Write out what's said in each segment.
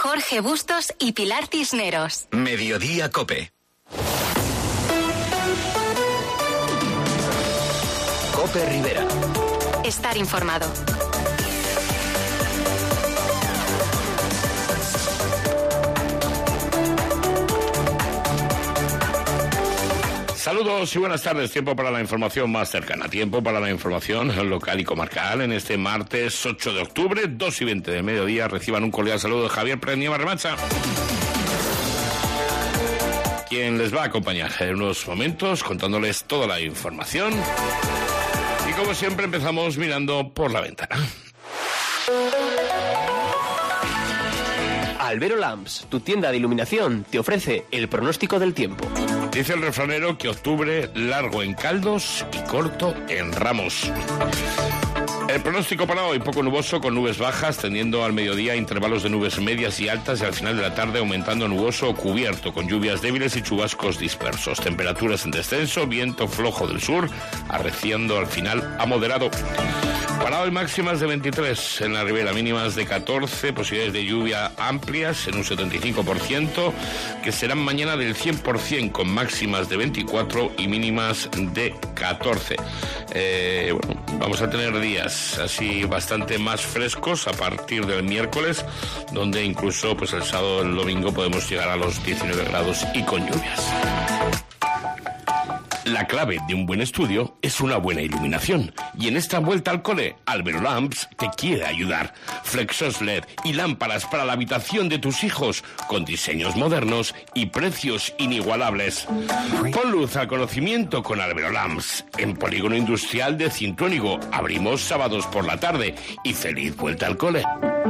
Jorge Bustos y Pilar Cisneros. Mediodía COPE. COPE Rivera. Estar informado. Saludos y buenas tardes. Tiempo para la información más cercana. Tiempo para la información local y comarcal. En este martes 8 de octubre, 2:20 del mediodía, reciban un cordial saludo de Javier Pérez Nieva Remacha, quien les va a acompañar en unos momentos contándoles toda la información. Y como siempre empezamos mirando por la ventana. Albero Lamps, tu tienda de iluminación, te ofrece el pronóstico del tiempo. Dice el refranero que octubre largo en caldos y corto en ramos. El pronóstico para hoy: poco nuboso con nubes bajas, tendiendo al mediodía intervalos de nubes medias y altas, y al final de la tarde aumentando nuboso o cubierto, con lluvias débiles y chubascos dispersos. Temperaturas en descenso, viento flojo del sur, arreciando al final a moderado. Para hoy máximas de 23 en la ribera, mínimas de 14, posibilidades de lluvia amplias en un 75%, que serán mañana del 100%, con máximas de 24 y mínimas de 14. Bueno, vamos a tener días así bastante más frescos a partir del miércoles, donde incluso pues el sábado y el domingo podemos llegar a los 19 grados y con lluvias. La clave de un buen estudio es una buena iluminación. Y en esta vuelta al cole, Albero Lamps te quiere ayudar. Flexos LED y lámparas para la habitación de tus hijos, con diseños modernos y precios inigualables. Pon luz al conocimiento con Albero Lamps. En Polígono Industrial de Cintruénigo. Abrimos sábados por la tarde. Y feliz vuelta al cole.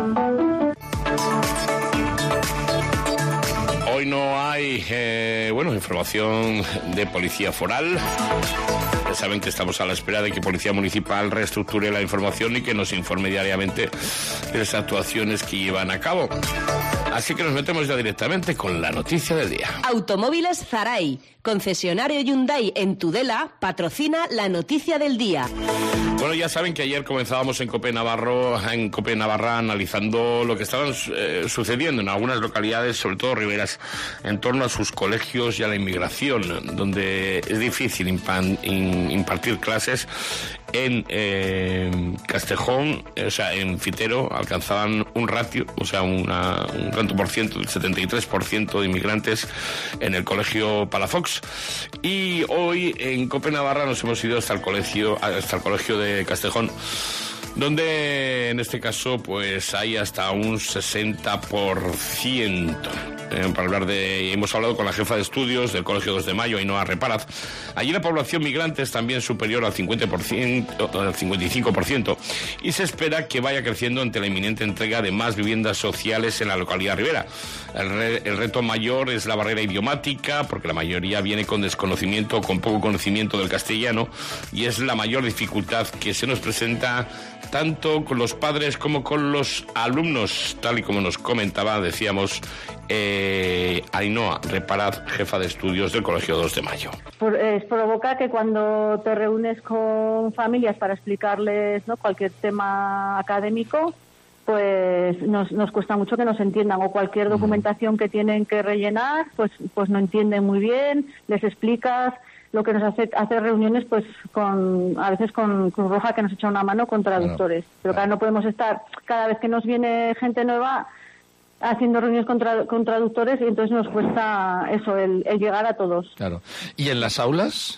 Hoy no hay, información de Policía Foral. Ya saben que estamos a la espera de que Policía Municipal reestructure la información y que nos informe diariamente de las actuaciones que llevan a cabo. Así que nos metemos ya directamente con la noticia del día. Automóviles Zaray, concesionario Hyundai en Tudela, patrocina la noticia del día. Bueno, ya saben que ayer comenzábamos en COPE Navarra, analizando lo que estaba sucediendo en algunas localidades, sobre todo riberas, en torno a sus colegios y a la inmigración, donde es difícil impartir clases. En Castejón, en Fitero, alcanzaban un ratio, un tanto por ciento, el 73% de inmigrantes en el colegio Palafox. Y hoy en COPE Navarra nos hemos ido hasta el colegio de Castejón, donde en este caso pues hay hasta un 60%. Hemos hablado con la jefa de estudios del Colegio 2 de Mayo, Ainhoa Reparaz. Allí la población migrante es también superior al 55%, y se espera que vaya creciendo ante la inminente entrega de más viviendas sociales en la localidad ribera. El reto mayor es la barrera idiomática, porque la mayoría viene con desconocimiento o con poco conocimiento del castellano, y es la mayor dificultad que se nos presenta tanto con los padres como con los alumnos, tal y como nos comentaba, decíamos, Ainhoa Reparaz, jefa de estudios del Colegio 2 de Mayo. Provoca que cuando te reúnes con familias para explicarles, ¿no?, cualquier tema académico, pues nos cuesta mucho que nos entiendan, o cualquier documentación que tienen que rellenar, pues no entienden muy bien, les explicas. Lo que nos hace reuniones pues a veces con Cruz Roja, que nos echa una mano con traductores. Pero claro, no podemos estar, cada vez que nos viene gente nueva, haciendo reuniones con traductores, y entonces nos cuesta eso, el llegar a todos. Claro. ¿Y en las aulas?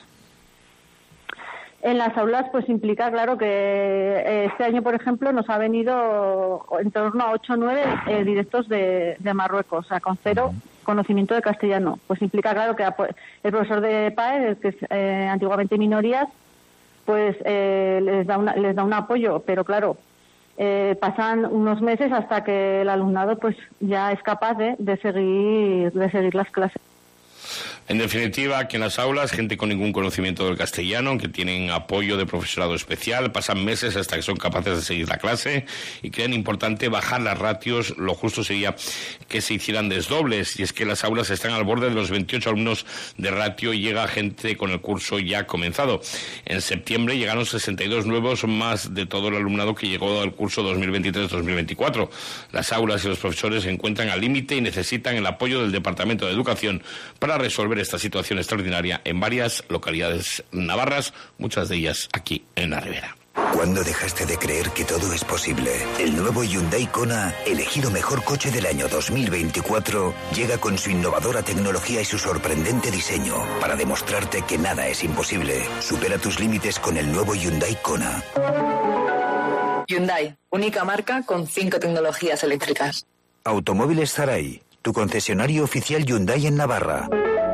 En las aulas pues implica, claro, que este año, por ejemplo, nos ha venido en torno a 8 o 9 directos de Marruecos, con cero conocimiento de castellano. Pues implica, claro, que el profesor de PAE, que es antiguamente minorías, pues les da un apoyo, pero claro, pasan unos meses hasta que el alumnado pues ya es capaz de seguir las clases. En definitiva, que en las aulas, gente con ningún conocimiento del castellano, que tienen apoyo de profesorado especial, pasan meses hasta que son capaces de seguir la clase y creen importante bajar las ratios. Lo justo sería que se hicieran desdobles, y es que las aulas están al borde de los 28 alumnos de ratio y llega gente con el curso ya comenzado. En septiembre llegaron 62 nuevos, más de todo el alumnado que llegó al curso 2023-2024. Las aulas y los profesores se encuentran al límite y necesitan el apoyo del Departamento de Educación para resolver esta situación extraordinaria en varias localidades navarras, muchas de ellas aquí en la Ribera. ¿Cuándo dejaste de creer que todo es posible? El nuevo Hyundai Kona, elegido mejor coche del año 2024, llega con su innovadora tecnología y su sorprendente diseño para demostrarte que nada es imposible. Supera tus límites con el nuevo Hyundai Kona. Hyundai, única marca con 5 tecnologías eléctricas. Automóviles Zaray, tu concesionario oficial Hyundai en Navarra.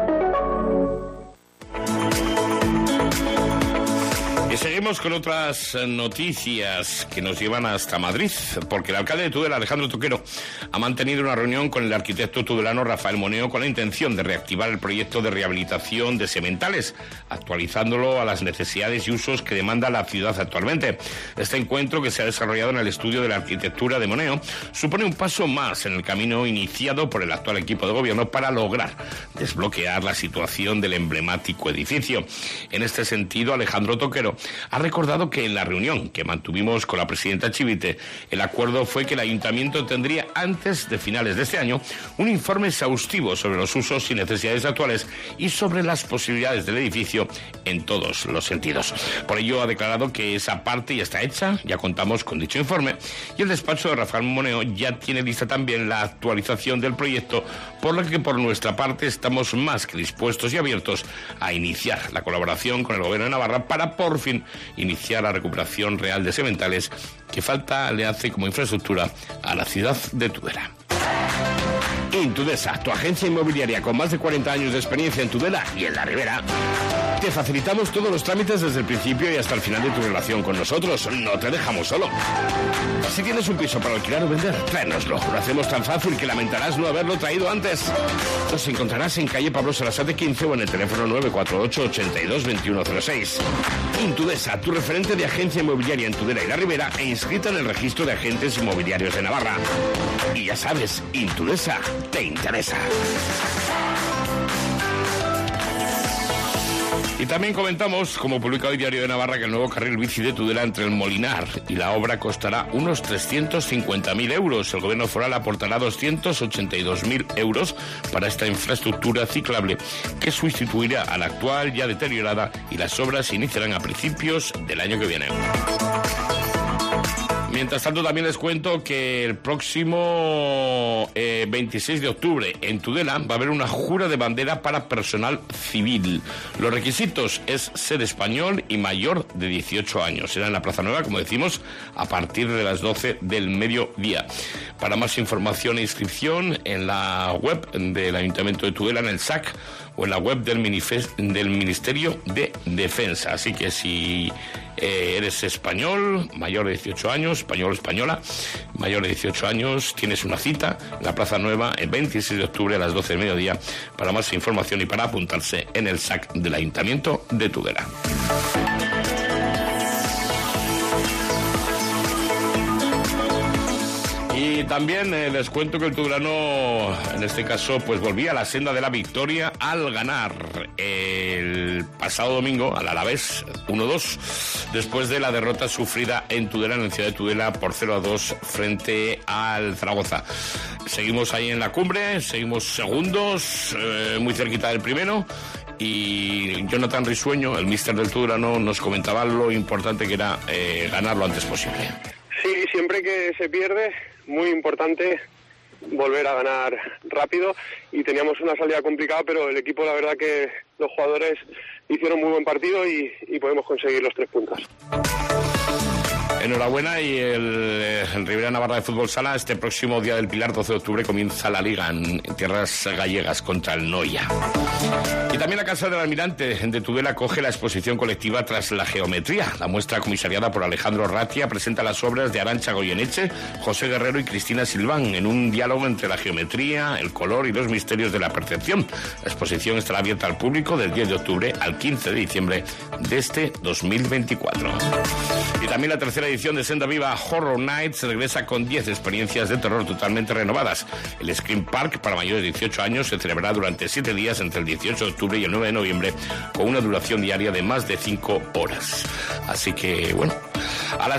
Y seguimos con otras noticias que nos llevan hasta Madrid, porque el alcalde de Tudela, Alejandro Toquero, ha mantenido una reunión con el arquitecto tudelano Rafael Moneo con la intención de reactivar el proyecto de rehabilitación de sementales, actualizándolo a las necesidades y usos que demanda la ciudad actualmente. Este encuentro, que se ha desarrollado en el estudio de la arquitectura de Moneo, supone un paso más en el camino iniciado por el actual equipo de gobierno para lograr desbloquear la situación del emblemático edificio. En este sentido, Alejandro Toquero ha recordado que en la reunión que mantuvimos con la presidenta Chivite, el acuerdo fue que el ayuntamiento tendría antes de finales de este año un informe exhaustivo sobre los usos y necesidades actuales y sobre las posibilidades del edificio en todos los sentidos. Por ello ha declarado que esa parte ya está hecha, ya contamos con dicho informe, y el despacho de Rafael Moneo ya tiene lista también la actualización del proyecto, por lo que por nuestra parte estamos más que dispuestos y abiertos a iniciar la colaboración con el gobierno de Navarra para por fin iniciar la recuperación real de sementales que falta le hace como infraestructura a la ciudad de Tudela. Intudesa, tu agencia inmobiliaria con más de 40 años de experiencia en Tudela y en la Ribera. Te facilitamos todos los trámites desde el principio y hasta el final de tu relación con nosotros. No te dejamos solo. Si tienes un piso para alquilar o vender, tráenoslo. Lo hacemos tan fácil que lamentarás no haberlo traído antes. Nos encontrarás en calle Pablo Sarasate 15 o en el teléfono 948 82 2106. Intudesa, tu referente de agencia inmobiliaria en Tudela y la Ribera e inscrita en el registro de agentes inmobiliarios de Navarra. Y ya sabes, Intudesa te interesa. Y también comentamos, como publica hoy Diario de Navarra, que el nuevo carril bici de Tudela entre el Molinar y la obra costará unos 350.000 euros. El gobierno foral aportará 282.000 euros para esta infraestructura ciclable que sustituirá a la actual ya deteriorada, y las obras se iniciarán a principios del año que viene. Mientras tanto, también les cuento que el próximo 26 de octubre en Tudela va a haber una jura de bandera para personal civil. Los requisitos es ser español y mayor de 18 años. Será en la Plaza Nueva, como decimos, a partir de las 12 del mediodía. Para más información e inscripción, en la web del Ayuntamiento de Tudela, en el SAC, o en la web del Ministerio de Defensa. Así que si eres español, mayor de 18 años, español o española, mayor de 18 años, tienes una cita en la Plaza Nueva el 26 de octubre a las 12 del mediodía para más información y para apuntarse en el SAC del Ayuntamiento de Tudela. Y también les cuento que el tudelano, en este caso, pues volvía a la senda de la victoria al ganar el pasado domingo al Alavés 1-2, después de la derrota sufrida en Tudela, en la ciudad de Tudela, por 0-2 frente al Zaragoza. Seguimos ahí en la cumbre, seguimos segundos, muy cerquita del primero. Y Jonathan Risueño, el míster del tudelano, nos comentaba lo importante que era ganar lo antes posible. Sí, siempre que se pierde, muy importante volver a ganar rápido, y teníamos una salida complicada, pero el equipo, la verdad que los jugadores hicieron muy buen partido y podemos conseguir los 3 puntos. Enhorabuena, y el Rivera Navarra de Fútbol Sala, este próximo Día del Pilar, 12 de octubre, comienza la Liga en tierras gallegas contra el Noia. Y también la Casa del Almirante de Tudela acoge la exposición colectiva Tras la Geometría. La muestra, comisariada por Alejandro Ratia, presenta las obras de Arantxa Goyeneche, José Guerrero y Cristina Silván en un diálogo entre la geometría, el color y los misterios de la percepción. La exposición estará abierta al público del 10 de octubre al 15 de diciembre de este 2024. Y también la tercera edición de Senda Viva Horror Nights regresa con 10 experiencias de terror totalmente renovadas. El Scream Park para mayores de 18 años se celebrará durante 7 días entre el 18 de octubre y el 9 de noviembre, con una duración diaria de más de 5 horas. Así que, bueno, a las